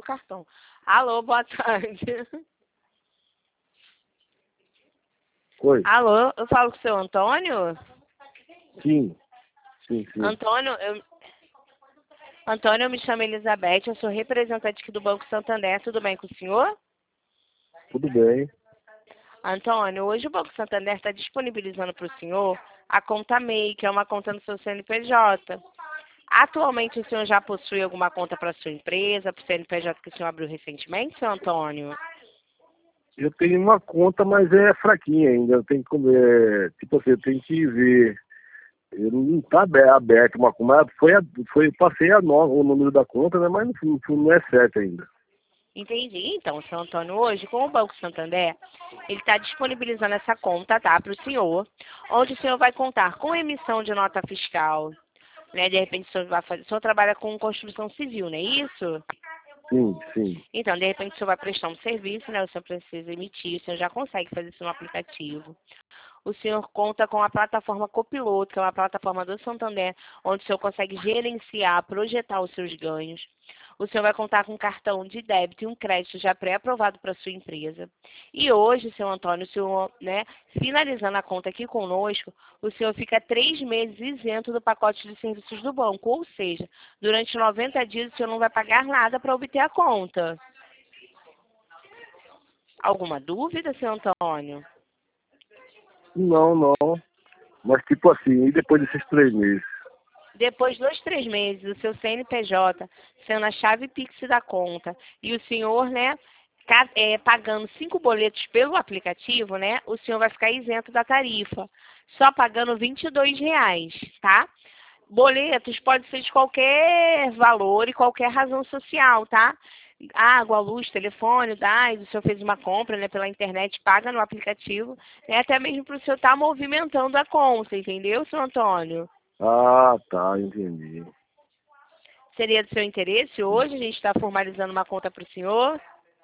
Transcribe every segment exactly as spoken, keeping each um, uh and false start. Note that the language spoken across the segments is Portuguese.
cartão. Alô, boa tarde. Oi. Alô, eu falo com o seu Antônio? Sim, sim, sim. Antônio, eu... Antônio, eu me chamo Elizabeth, eu sou representante aqui do Banco Santander, tudo bem com o senhor? Tudo bem. Antônio, hoje o Banco Santander está disponibilizando para o senhor a conta M E I, que é uma conta no seu C N P J. Atualmente o senhor já possui alguma conta para sua empresa, para o C N P J que o senhor abriu recentemente, seu Antônio? Eu tenho uma conta, mas é fraquinha ainda. Eu tenho que comer, tipo assim, eu tenho que ver. Eu não está aberto uma conta. Foi, a- foi, passei a no, o número da conta, né? Mas não, não é certo ainda. Entendi. Então, seu Antônio, hoje, com o Banco Santander, ele está disponibilizando essa conta, tá, para o senhor, onde o senhor vai contar com emissão de nota fiscal, né? De repente, o senhor vai fazer, o senhor trabalha com construção civil, não é isso? Sim, sim. Então, de repente, o senhor vai prestar um serviço, né? O senhor precisa emitir, o senhor já consegue fazer isso no aplicativo. O senhor conta com a plataforma Copiloto, que é uma plataforma do Santander, onde o senhor consegue gerenciar, projetar os seus ganhos. O senhor vai contar com um cartão de débito e um crédito já pré-aprovado para a sua empresa. E hoje, seu Antônio, o senhor, né, finalizando a conta aqui conosco, o senhor fica três meses isento do pacote de serviços do banco. Ou seja, durante noventa dias o senhor não vai pagar nada para obter a conta. Alguma dúvida, seu Antônio? Não, não. Mas tipo assim, e depois desses três meses? Depois dos três meses, o seu C N P J sendo a chave Pix da conta e o senhor, né, ca- é, pagando cinco boletos pelo aplicativo, né, o senhor vai ficar isento da tarifa, só pagando vinte e dois reais, tá? Boletos pode ser de qualquer valor e qualquer razão social, tá? Água, luz, telefone, gás, o senhor fez uma compra, né, pela internet, paga no aplicativo, né, até mesmo para o senhor estar movimentando a conta, entendeu, seu Antônio? Ah, tá, entendi. Seria do seu interesse hoje? A gente está formalizando uma conta para o senhor.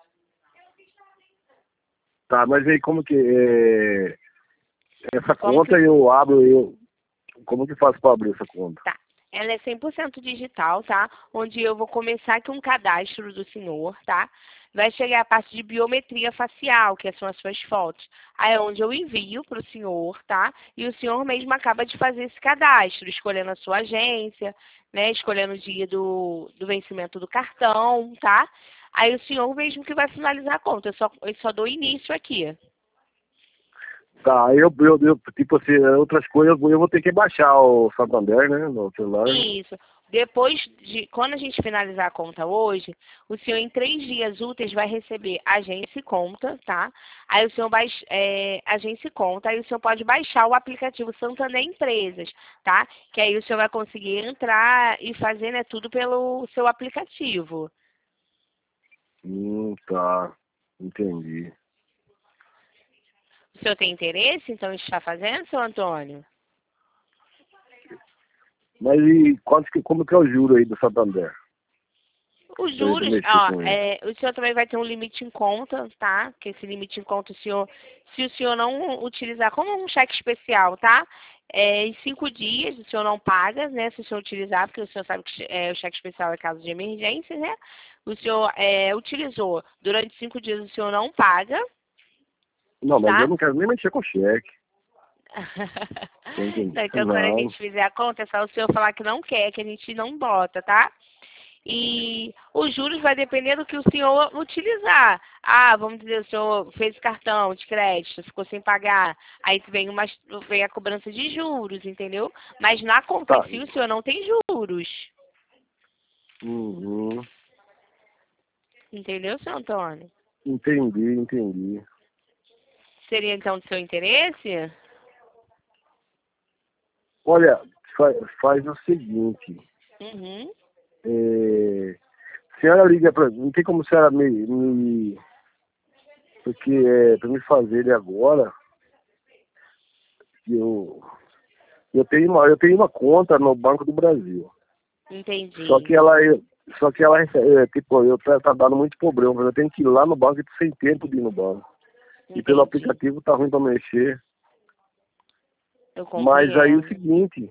Tá, mas aí como que é, essa Como que... conta eu abro, eu como que faço para abrir essa conta? Tá. Ela é cem por cento digital, tá? Onde eu vou começar aqui um cadastro do senhor, tá? Vai chegar a parte de biometria facial, que são as suas fotos. Aí é onde eu envio para o senhor, tá? E o senhor mesmo acaba de fazer esse cadastro, escolhendo a sua agência, né? Escolhendo o dia do, do vencimento do cartão, tá? Aí o senhor mesmo que vai finalizar a conta. Eu só, eu só dou início aqui. Tá, aí eu, eu, eu, tipo assim, outras coisas eu vou ter que baixar o Santander, né, no celular. Isso. Depois de, quando a gente finalizar a conta hoje, o senhor em três dias úteis vai receber agência e conta, tá? Aí o senhor vai, é, agência e conta, aí o senhor pode baixar o aplicativo Santander Empresas, tá? Que aí o senhor vai conseguir entrar e fazer, né, tudo pelo seu aplicativo. Hum, tá, entendi. O senhor tem interesse, então, em estar fazendo, seu Antônio? Mas e quanto que, como que é o juro aí do Santander? Os Pra eu juros, mexer ó, com ele. é, o senhor também vai ter um limite em conta, tá? Que esse limite em conta, o senhor, se o senhor não utilizar como um cheque especial, tá? É, em cinco dias o senhor não paga, né? Se o senhor utilizar, porque o senhor sabe que é, o cheque especial é caso de emergência, né? O senhor é, utilizou durante cinco dias, o senhor não paga, Não, mas eu tá? não quero nem mexer com cheque. Entendi. Então, então, quando a Não. gente fizer a conta, é só o senhor falar que não quer, que a gente não bota, tá? E os juros vai depender do que o senhor utilizar. Ah, vamos dizer, o senhor fez cartão de crédito, ficou sem pagar, aí vem, uma, vem a cobrança de juros, entendeu? Mas na conta em Tá. si o senhor não tem juros. Uhum. Entendeu, seu Antônio? Entendi, entendi. Seria então do seu interesse? Olha, faz, faz o seguinte. Uhum. É, a senhora liga pra mim, não tem como a senhora me, me porque é, para me fazer ele agora, eu, eu tenho uma, eu tenho uma conta no Banco do Brasil. Só Entendi. que ela, é- só que ela, é, tipo, eu tá, tá dando muito problema, eu tenho que ir lá no banco e tô sem tempo de ir no banco. E pelo Entendi. aplicativo tá ruim para mexer. Eu Mas aí é o compreendo. seguinte,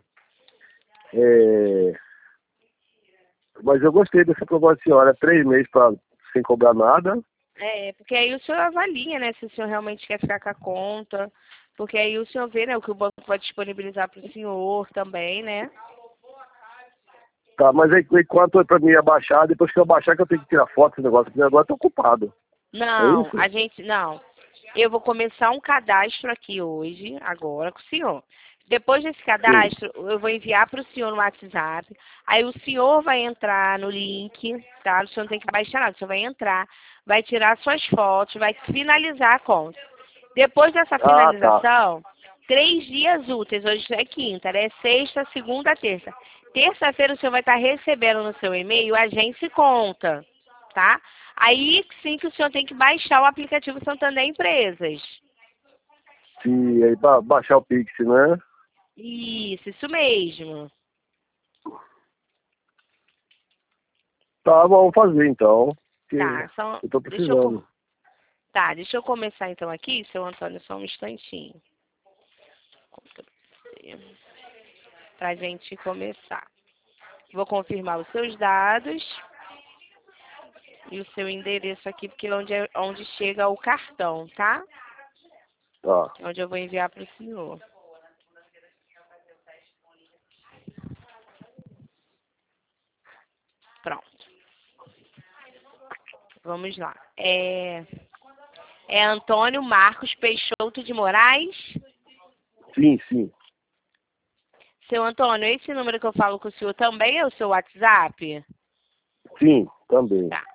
é, mas eu gostei dessa proposta da senhora, três meses para sem cobrar nada. É, porque aí o senhor avalia, né, se o senhor realmente quer ficar com a conta. Porque aí o senhor vê, né, o que o banco vai disponibilizar para o senhor também, né? Tá, mas aí, enquanto é pra mim abaixar, depois que eu abaixar que eu tenho que tirar foto desse negócio, porque agora eu tô ocupado. É Não, isso? a gente, não. Eu vou começar um cadastro aqui hoje, agora, com o senhor. Depois desse Sim. cadastro, eu vou enviar para o senhor no WhatsApp. Aí o senhor vai entrar no link, tá? O senhor não tem que baixar nada, o senhor vai entrar, vai tirar suas fotos, vai finalizar a conta. Depois dessa Ah, tá. finalização, três dias úteis, hoje é quinta, né? Sexta, segunda, terça. Terça-feira o senhor vai estar recebendo no seu e-mail a Agência Conta, tá? Aí sim que o senhor tem que baixar o aplicativo Santander Empresas. Sim, aí pra baixar o Pix, né? Isso, isso mesmo. Tá, vamos fazer então. Que Tá, só, eu tô deixa eu, co- precisando. tá, deixa eu começar então aqui, seu Antônio, só um instantinho. Pra gente começar. Vou confirmar os seus dados e o seu endereço aqui, porque é onde, é onde chega o cartão, tá? Tá. Onde eu vou enviar para o senhor. Pronto. Vamos lá. É, é Antônio Marcos Peixoto de Moraes? Sim, sim. Seu Antônio, esse número que eu falo com o senhor também é o seu WhatsApp? Sim, também. Tá.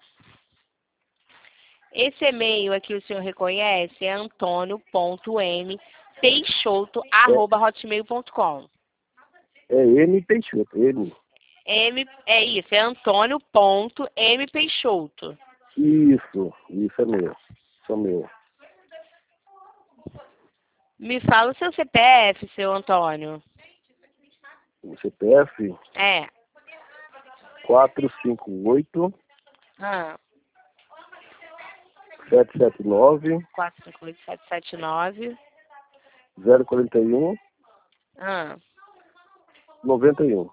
Esse e-mail aqui o senhor reconhece é antônio ponto m peixoto arroba hotmail ponto com. É M Peixoto, M. M, é isso, é antônio ponto m peixoto. Isso, isso é Tá. meu. Isso é meu. Me fala o seu C P F, seu Antônio. O C P F É. quatro cinco oito, Ah, sete sete nove, quatro cinco oito sete sete nove. zero quatro um, Ah. nove um.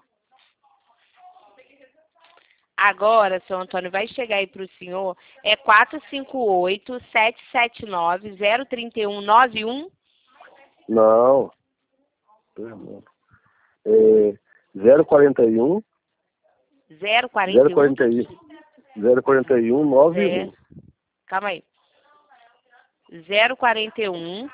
Agora, seu Antônio, vai chegar aí para o senhor. É quatro cinco oito sete sete nove zero três um nove um. Não. É zero quatro um, zero quatro zero um. quatro um, zero quatro um, nove um. Zé. Calma aí. zero quatro um.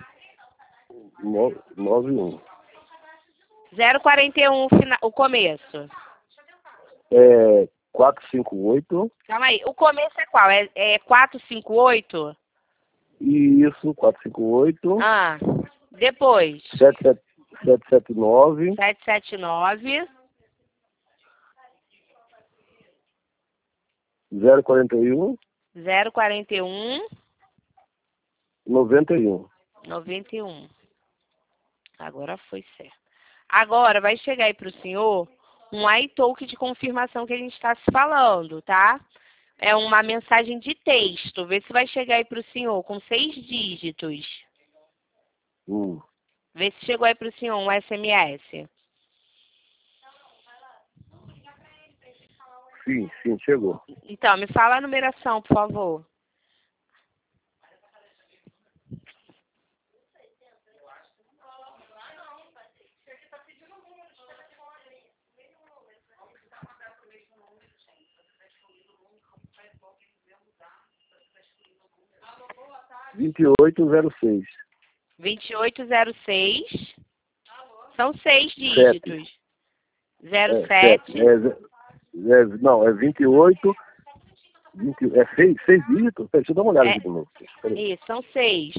nove um. zero quatro um, fina- o começo. É quatro cinco oito. Calma aí. O começo é qual? É, é quatro cinco oito? Isso, quatro cinco oito. Ah. Depois. sete sete nove. sete sete nove. zero quatro um. zero quatro um. noventa e um. noventa e um. Agora foi certo. Agora vai chegar aí para o senhor um iTalk de confirmação que a gente está se falando, tá? É uma mensagem de texto. Vê se vai chegar aí para o senhor com seis dígitos. Hum. Vê se chegou aí para o senhor um S M S. Sim, sim, chegou. Então, me fala a numeração, por favor. vinte e oito zero seis. vinte e oito zero seis. São seis Sete. dígitos. zero É, sete. sete. É, é, não, é vinte e oito. vinte, é seis, seis dígitos? Peraí, deixa eu dar uma olhada É, aqui de novo. Peraí. isso, são seis.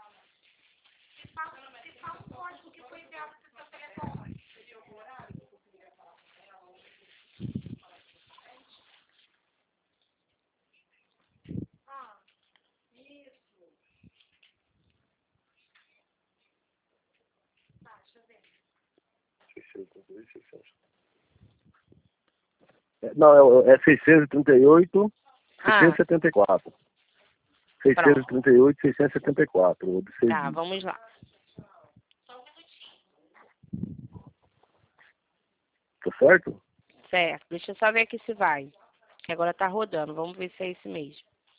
É, não, é, é seiscentos e trinta e oito, Ah, seiscentos e setenta e quatro. seiscentos e pronto. trinta e oito, seiscentos e setenta e quatro. O de seis Tá, dígitos. vamos lá. Tá certo? Certo. Deixa eu só ver aqui se vai. Que agora tá rodando. Vamos ver se é esse mesmo.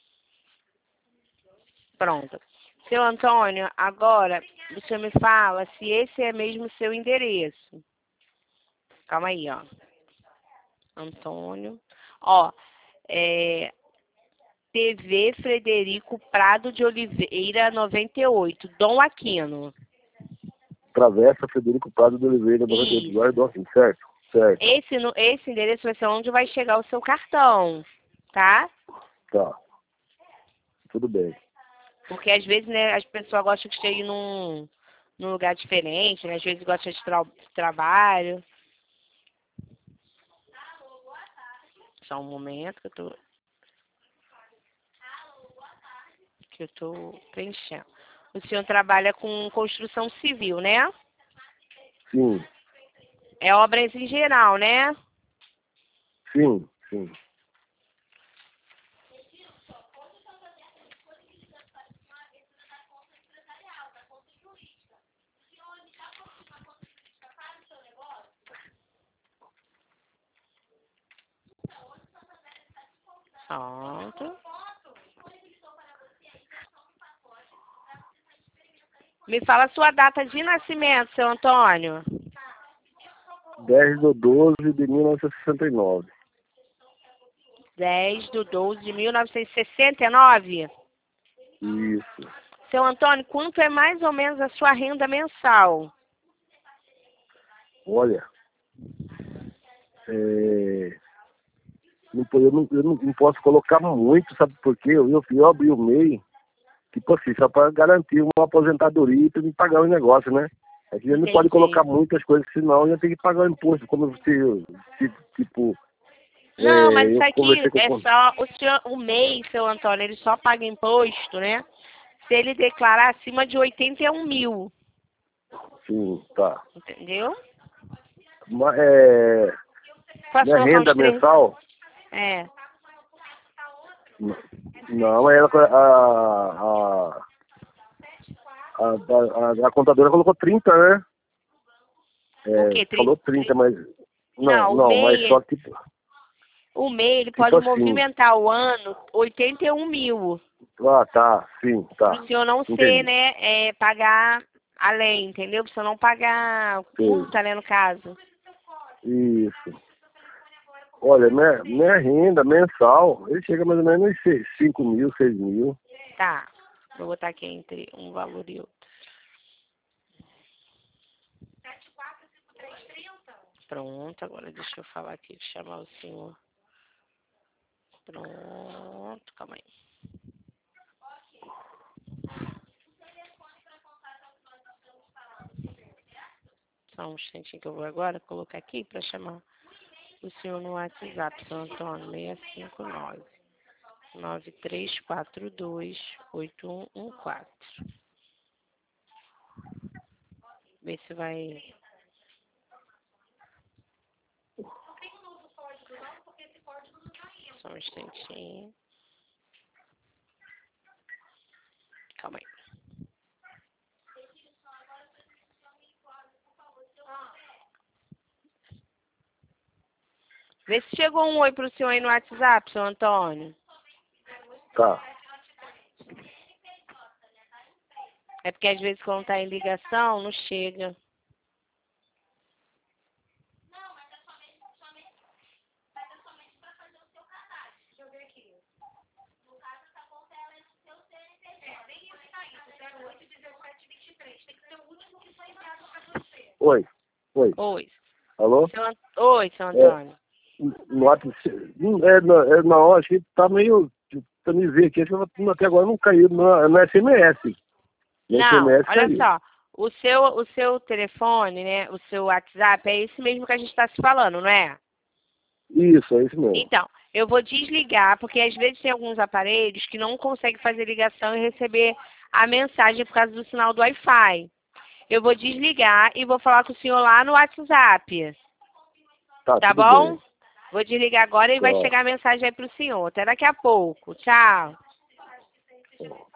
Pronto. Seu Antônio, agora o senhor me fala se esse é mesmo o seu endereço. Calma aí, ó. Antônio. Ó, é T V Frederico Prado de Oliveira, noventa e oito, Dom Aquino. Travessa Frederico Prado de Oliveira, noventa e oito, Isso. Eduardo Dom Aquino, certo? Certo. Esse, no- esse endereço vai ser onde vai chegar o seu cartão, tá? Tá. Tudo bem. Porque às vezes, né, as pessoas gostam que chegue num, num lugar diferente, né? Às vezes gostam de, tra de trabalho. Só um momento que eu tô... que eu tô preenchendo. O senhor trabalha com construção civil, né? Sim. É obras em geral, né? Sim, sim. Pronto. Me fala a sua data de nascimento, seu Antônio. dez de doze de mil novecentos e sessenta e nove. dez de doze de mil novecentos e sessenta e nove. Isso. Seu Antônio, quanto é mais ou menos a sua renda mensal? Olha, é, não, po- eu, não, eu não, não posso colocar muito, sabe por quê? Eu, eu, eu abri o M E I, tipo assim, só para garantir uma aposentadoria e me pagar o negócio, né? É que a gente não pode Entendi. colocar muitas coisas, senão eu tenho que pagar o imposto, como você, tipo, tipo Não, mas é, isso eu aqui conversei com... é só o, senhor, o M E I, seu Antônio, ele só paga imposto, né? Se ele declarar acima de oitenta e um mil, Sim, tá. entendeu? Mas, é, Posso minha colocar uns renda três? mensal, É. n- não, ela, a, a, a, a, a contadora colocou trinta, né? O É, quê? falou Tri... trinta, mas... Não, Não, o não, mas M E I, só que, o M E I, ele tipo pode assim... movimentar o ano oitenta e um mil. Ah, tá, sim, Para tá. o senhor não ser, Entendi. né, é, pagar além, entendeu? Para o senhor não pagar Sim, multa, né, no caso. isso. Olha, minha, minha renda mensal, ele chega mais ou menos uns cinco mil, seis mil. Tá. Vou botar aqui entre um valor e outro. Pronto, agora deixa eu falar aqui, chamar o senhor. Pronto, calma aí. Só um instantinho que eu vou agora colocar aqui para chamar o senhor no WhatsApp, seu Antônio, seis cinco nove, nove três quatro dois, oito um um quatro. Vê se vai... Só um instantinho. Calma aí. Vê se chegou um oi pro senhor aí no WhatsApp, seu Antônio. Tá. É porque às vezes quando tá em ligação, não chega. Oi, oi. Oi. Alô? Seu An- Oi, seu É, Antônio. no WhatsApp, é, não, é, não, acho que tá meio, pra me ver aqui, acho que eu- até agora não caiu no, no S M S. No Não, S M S olha caiu. só. O seu, o seu telefone, né? O seu WhatsApp é esse mesmo que a gente está se falando, não é? Isso, é isso mesmo. Então, eu vou desligar, porque às vezes tem alguns aparelhos que não conseguem fazer ligação e receber a mensagem por causa do sinal do Wi-Fi. Eu vou desligar e vou falar com o senhor lá no WhatsApp. Tá, Tá tudo bom? bem. Vou desligar agora e vai Tchau. chegar a mensagem aí pro senhor. Até daqui a pouco. Tchau.